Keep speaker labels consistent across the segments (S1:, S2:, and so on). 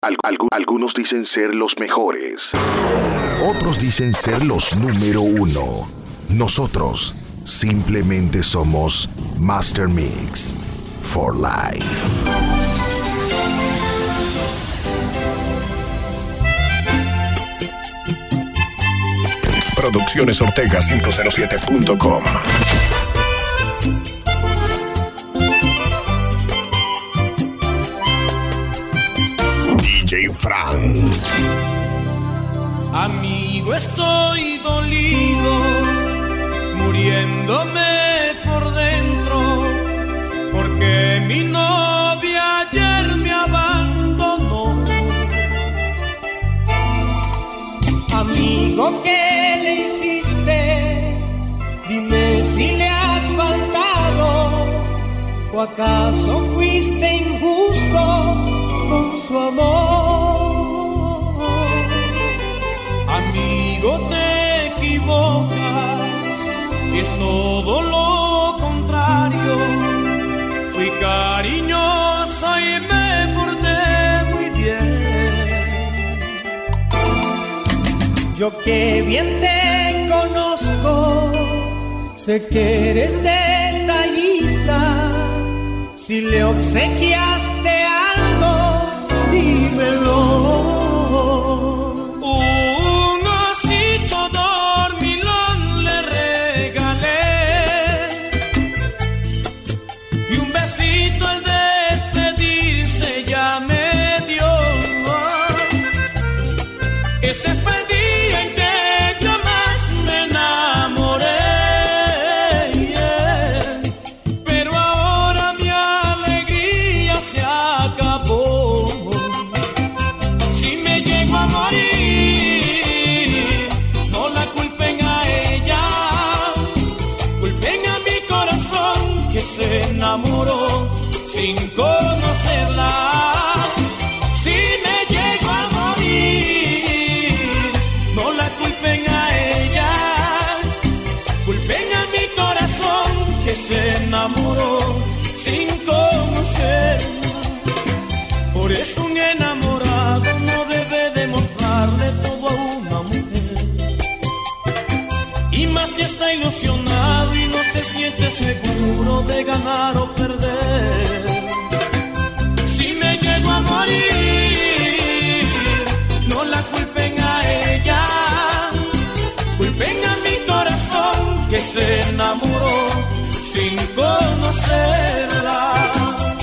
S1: Algunos dicen ser los mejores. Otros dicen ser los número uno. Nosotros simplemente somos Master Mix for Life. Producciones Ortega 507.com. DJ Frank.
S2: Amigo, estoy dolido, muriéndome por dentro, porque mi novia ayer me abandonó. Amigo, ¿qué le hiciste? Dime si le has faltado, o acaso fuiste injusto con su amor. Amigo, te equivocas, es todo lo contrario. Fui cariñoso y me porté muy bien. Yo que bien te conozco, sé que eres detallista. Si le obsequiaste algo, dímelo. Un osito dormilón le regalé y un besito al despedirse ya me dio. Ese fue el día en que yo más me enamoré, pero ahora mi alegría se acabó. Si me llego a morir, no la culpen a ella, culpen a mi corazón que se enamoró sin conocerla. Si me llego a morir, no la culpen a ella, culpen a mi corazón que se enamoró sin conocerla. Por eso un enamorado no debe demostrarle todo a una mujer, y más si está ilusionado y no se siente seguro de ganar o perder. Si me llego a morir, no la culpen a ella, culpen a mi corazón que se enamoró sin conocerla.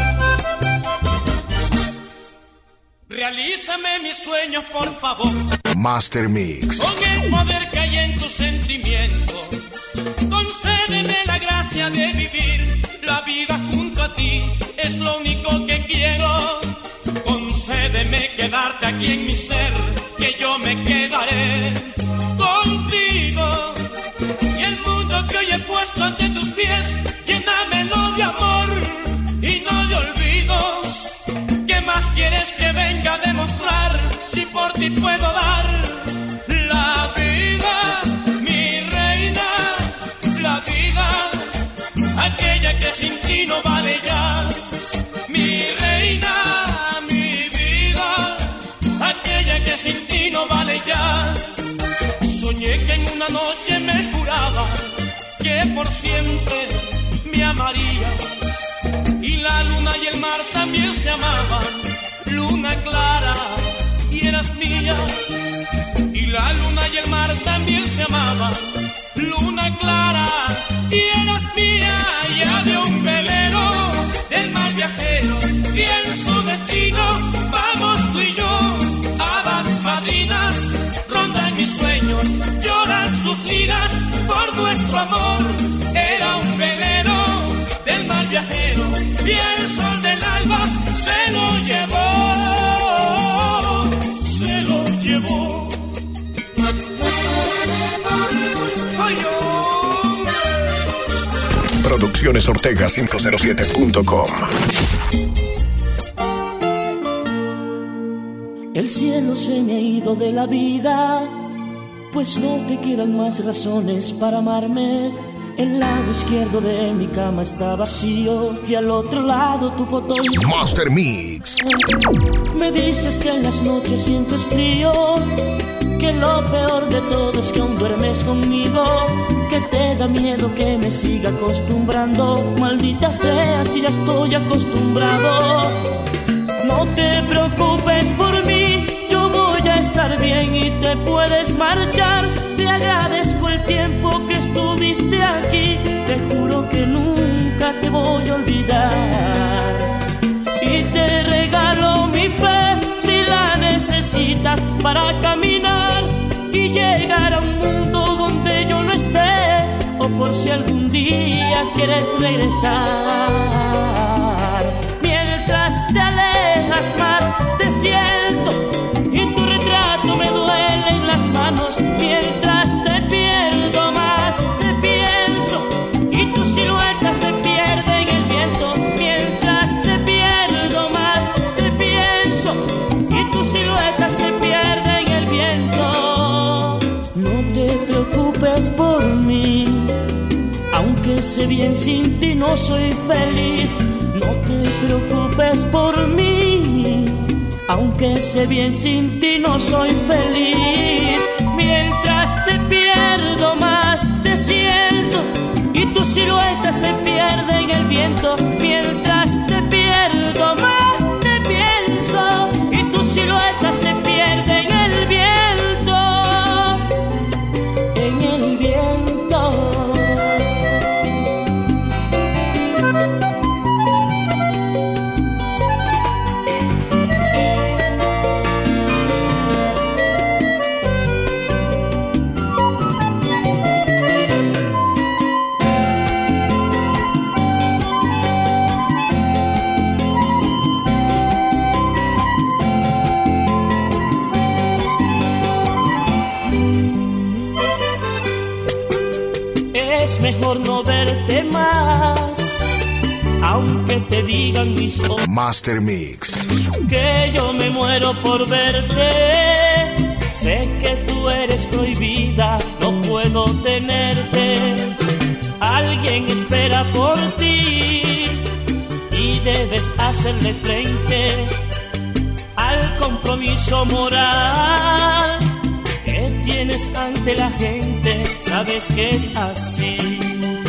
S2: Realízame mis sueños, por favor.
S1: Master Mix.
S2: Con el poder que hay en tus sentimientos, concédeme la gracia de vivir la vida junto a ti. Es lo único que quiero. Concédeme quedarte aquí en mi ser, que yo me quedaré contigo. Y el mundo que hoy he puesto ante tus pies, llénamelo de amor y no de olvidos. ¿Qué más quieres que venga a demostrar si por ti puedo dar la vida, mi reina, la vida, aquella que sin ti no vale ya? Mi reina, mi vida, aquella que sin ti no vale ya. Soñé que en una noche me juraba que por siempre me amarías, y la luna y el mar también se amaban. Luna clara y eras mía, y la luna y el mar también se amaban. Luna clara y eras mía. Y había un velero del mar viajero, y en su destino vamos tú y yo. Hadas madrinas rondan mis sueños, lloran sus liras por nuestro amor. Era un velero del mar viajero, y el sol del alba se lo llevó, se lo llevó. Ay, oh.
S1: Producciones Ortega 507.com.
S3: El cielo se me ha ido de la vida, pues no te quedan más razones para amarme. El lado izquierdo de mi cama está vacío y al otro lado tu foto.
S1: Master Mix.
S3: Me dices que en las noches sientes frío, que lo peor de todo es que aún duermes conmigo, que te da miedo que me siga acostumbrando. Maldita sea si ya estoy acostumbrado. No te preocupes por mí, yo voy a estar bien y te puedes marchar. Te agradezco el tiempo que estuviste aquí, te juro que nunca te voy a olvidar. Y te regalo mi fe si la necesitas para caminar y llegar a un mundo donde yo no esté, o por si algún día quieres regresar. Mientras te alejas más te siento y tu retrato me duele en las manos. Mientras te pierdo más te pienso y tu silueta se pierde en el viento. Mientras te pierdo más te pienso y tu silueta se pierde en el viento. No te preocupes por mí, aunque sé bien sin ti no soy feliz. No te preocupes por mí, aunque sé bien sin ti no soy feliz. Mientras te pierdo más te siento y tu silueta se pierde en el viento. Mientras te pierdo más te pienso y tu silueta se pierde en el viento. En el viento. Es mejor no verte más, aunque te digan mis ojos
S1: Master Mix.
S3: que yo me muero por verte. Sé que tú eres prohibida, no puedo tenerte. Alguien espera por ti y debes hacerle frente al compromiso moral que tienes ante la gente. Sabes que es así.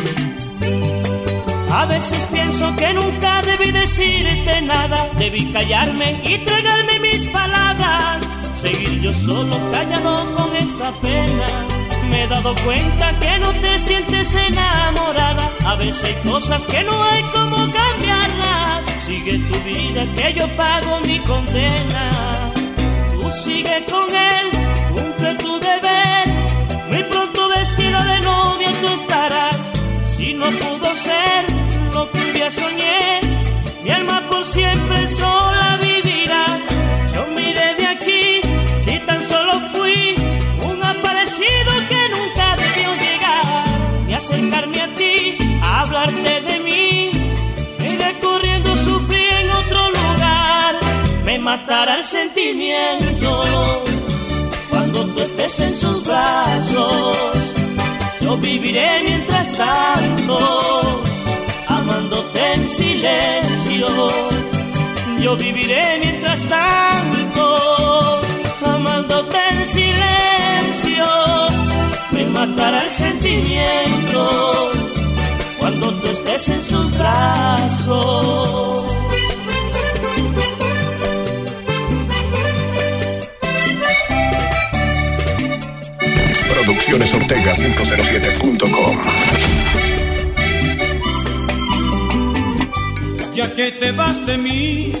S3: A veces pienso que nunca debí decirte nada, debí callarme y tragarme mis palabras, seguir yo solo callado con esta pena. Me he dado cuenta que no te sientes enamorada, a veces hay cosas que no hay cómo cambiarlas. Sigue tu vida que yo pago mi condena. Tú sigue con él, cumple tu deber, muy pronto vestida de novia tú estarás. Si no pudo ser lo que un día soñé, mi alma por siempre sola vivirá. Yo me iré de aquí si tan solo fui un aparecido que nunca debió llegar. Ni acercarme a ti, a hablarte de mí, me iré corriendo, sufrí en otro lugar. Me matará el sentimiento cuando tú estés en sus brazos. Yo viviré mientras tanto, amándote en silencio. Yo viviré mientras tanto, amándote en silencio. Me matará el sentimiento cuando tú estés en sus brazos.
S1: Producciones Ortega 507.com.
S2: Ya que te vas de mí,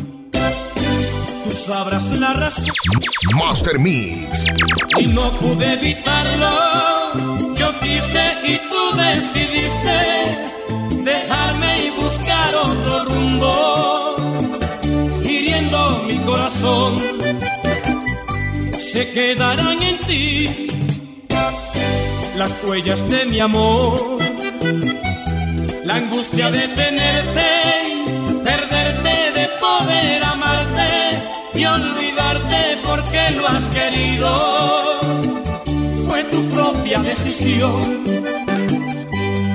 S2: tú sabrás la razón.
S1: Master Mix.
S2: Y no pude evitarlo. Yo quise y tú decidiste dejarme y buscar otro rumbo, hiriendo mi corazón. Se quedarán en ti las huellas de mi amor, la angustia de tenerte, perderte, de poder amarte y olvidarte porque lo has querido. Fue tu propia decisión.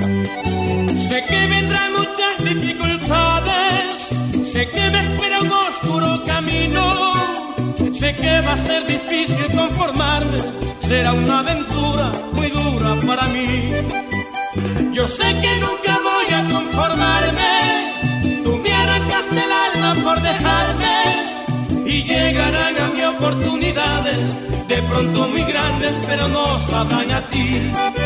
S2: Sé que me espera un oscuro camino, sé que va a ser difícil conformarme, será una aventura muy dura para mí. Yo sé que nunca voy a conformarme, tú me arrancaste el alma por dejarme, y llegarán a mí oportunidades, de pronto muy grandes, pero no sabrán a ti.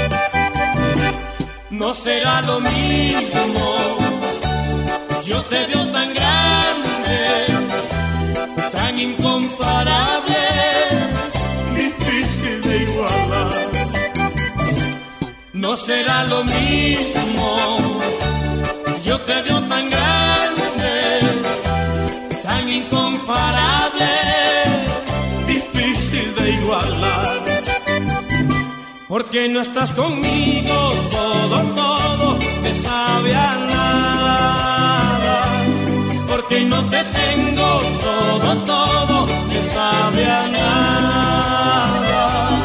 S2: No será lo mismo, yo te veo tan grande, tan incomparable, difícil de igualar. No será lo mismo, yo te veo tan grande, tan incomparable, difícil de igualar. Porque no estás conmigo, todo me sabe a nada. Porque no te tengo, todo me sabe a nada.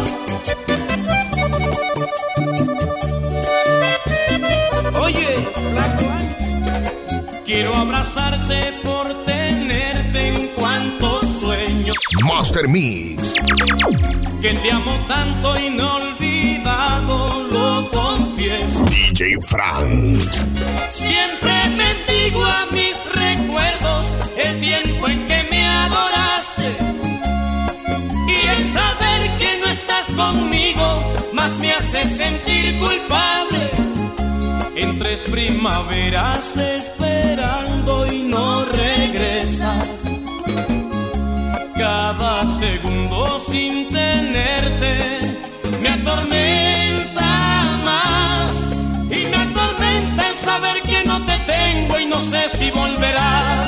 S2: Oye, flaco, quiero abrazarte por tenerte en cuanto sueño.
S1: Master Mix.
S2: Que te amo tanto y no olvidado, lo confieso.
S1: DJ Frank.
S2: Siempre bendigo a mis recuerdos el tiempo en que me adoraste, y el saber que no estás conmigo más me hace sentir culpable. En 3 primaveras esperando y no regresas, cada segundo sin tenerte me atormenta más, y me atormenta el saber que no te tengo y no sé si volverás.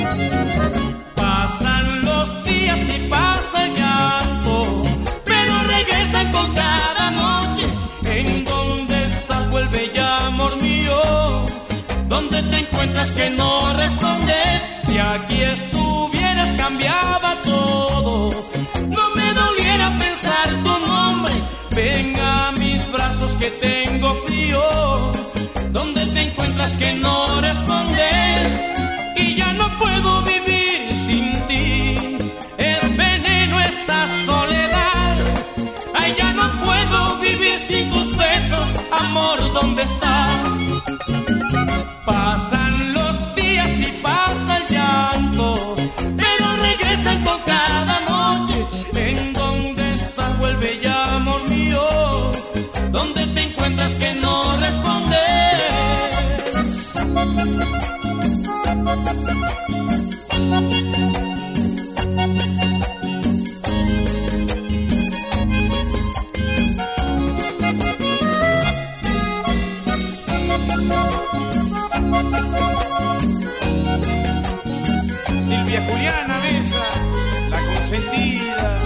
S2: Pasan los días y pasa el llanto, pero regresan con cada noche. ¿En dónde estás? Vuelve ya, amor mío. ¿Dónde te encuentras que no respondes? Si aquí estuvieras cambiaba todo, no me doliera pensar tu nombre. Ven a mis brazos que tengo frío. ¿Dónde te encuentras que no respondes? Y ya no puedo vivir sin ti. Es veneno esta soledad. Ay, ya no puedo vivir sin tus besos. Amor, ¿dónde estás? Pasan los días y pasa el llanto, pero regresan con cada noche. ¿En dónde estás? Vuelve ya, amor mío. ¿Dónde te encuentras que no respondes? Silvia Juliana Mesa, la consentida.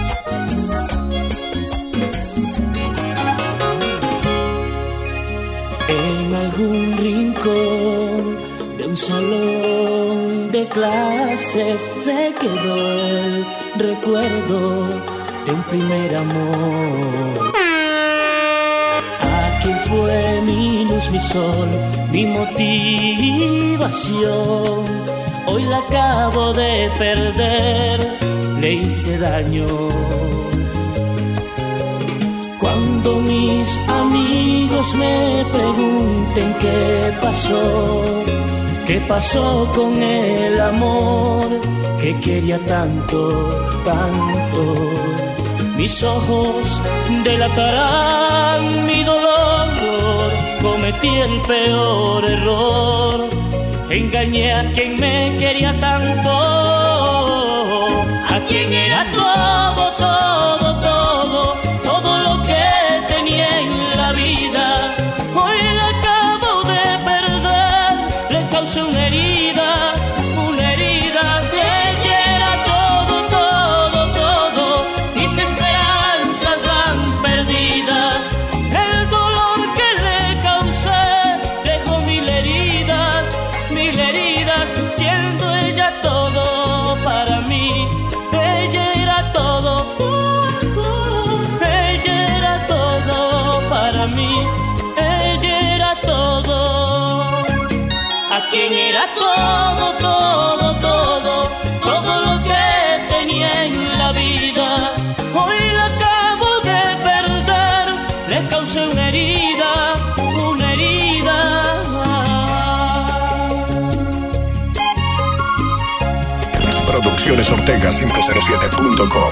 S3: En algún rincón de un salón de clases se quedó el recuerdo de un primer amor. Aquel fue mi luz, mi sol, mi motivación. Hoy la acabo de perder, le hice daño. Cuando mis amigos me pregunten qué pasó con el amor que quería tanto, tanto, mis ojos delatarán mi dolor. Cometí el peor error, engañé a quien me quería tanto, a quien era todo, todo, todo, todo lo que tenía en la vida. Hoy la acabo de perder, le causé una herida, ella era todo, todo, todo, mis esperanzas van perdidas. El dolor que le causé dejó mil heridas, siendo ella todo para mí. Ella era todo, ella era todo para mí, ella era todo, a quien era todo, todo.
S1: ProduccionesOrtega507.com.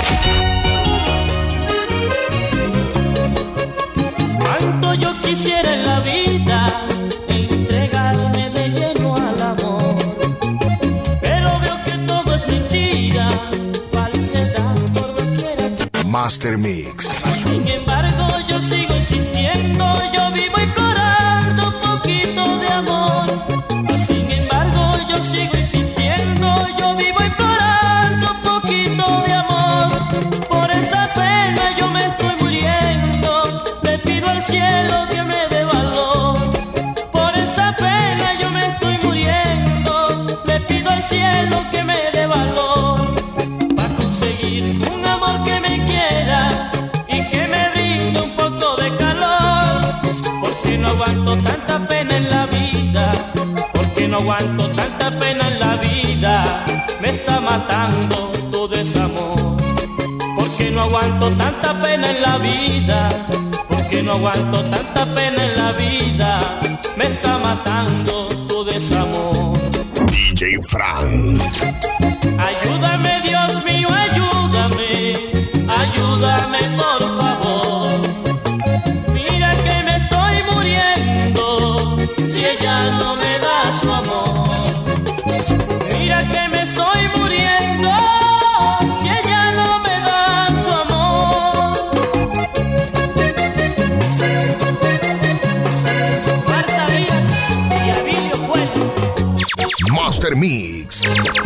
S3: Cuánto yo quisiera en la vida entregarme de lleno al amor, pero veo que todo es mentira, falsedad por doquiera que...
S1: Master Mix.
S3: Sin embargo yo sigo insistiendo, yo vivo implorando un poquito de amor. Sin embargo yo sigo insistiendo, yo vivo implorando un poquito de amor. Por esa pena yo me estoy muriendo, le pido al cielo que me dé valor. Por esa pena yo me estoy muriendo, le pido al cielo que me dé valor. Para conseguir un amor que me quiera y que me brinde un poco de calor. Porque no aguanto tanta pena en la vida, porque no aguanto tanta pena en la vida, me está matando tu desamor. Porque no aguanto tanta pena en la vida, porque no aguanto tanta pena en la vida, me está matando tu desamor.
S1: DJ Frank.
S3: Ayúdame, Dios mío, ayúdame, ayúdame por favor. Mira que me estoy muriendo si ella no me da su amor. Mira que me estoy muriendo si ella no me da su amor. Marta Díaz y Abilio Pueblo.
S1: Master Mix.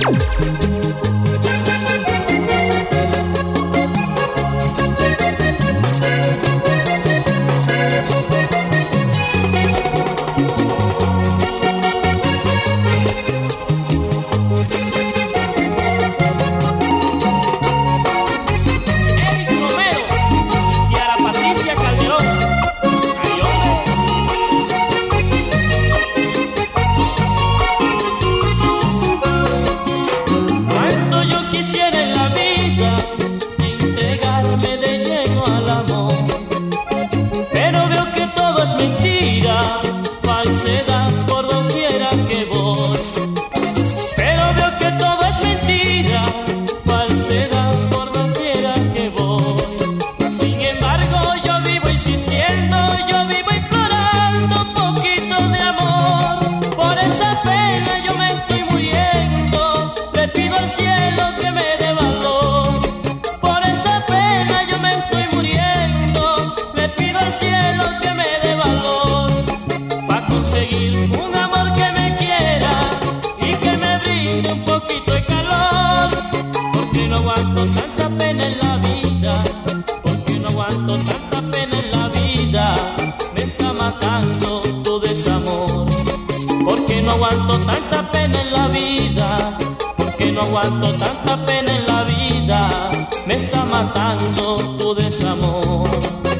S3: Eric Romero y a la Patricia Calderón. Cuánto yo quisiera en la vida entregarme de lleno al amor, pero veo que todo es mentira, falsedad por doquiera que voy. Pero veo que todo es mentira, falsedad por doquiera que voy. Sin embargo yo vivo insistiendo, yo vivo implorando un poquito de amor. Por esa pena yo me estoy muriendo, le pido al cielo que me dé valor. Por esa pena yo me estoy muriendo, le pido al cielo que me dé valor. Para conseguir un amor que me quiera y que me brinde un poquito de calor. Porque no aguanto tanta pena en la vida, porque no aguanto tanta pena en la vida, me está matando tu desamor. Porque no aguanto tanta pena en la vida, porque no aguanto tanta pena en la vida, me está matando tu desamor.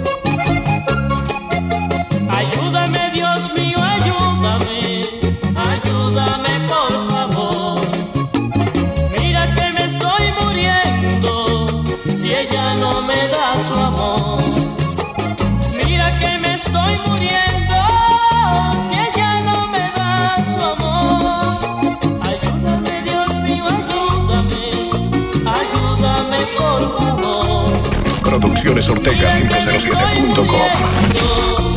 S3: Ayúdame, Dios mío, ayúdame, ayúdame por favor. Mira que me estoy muriendo si ella no me da su amor. Mira que me estoy muriendo si ella no me da su amor. Ayúdame, Dios mío, ayúdame, ayúdame por favor.
S1: ProduccionesOrtega507.com.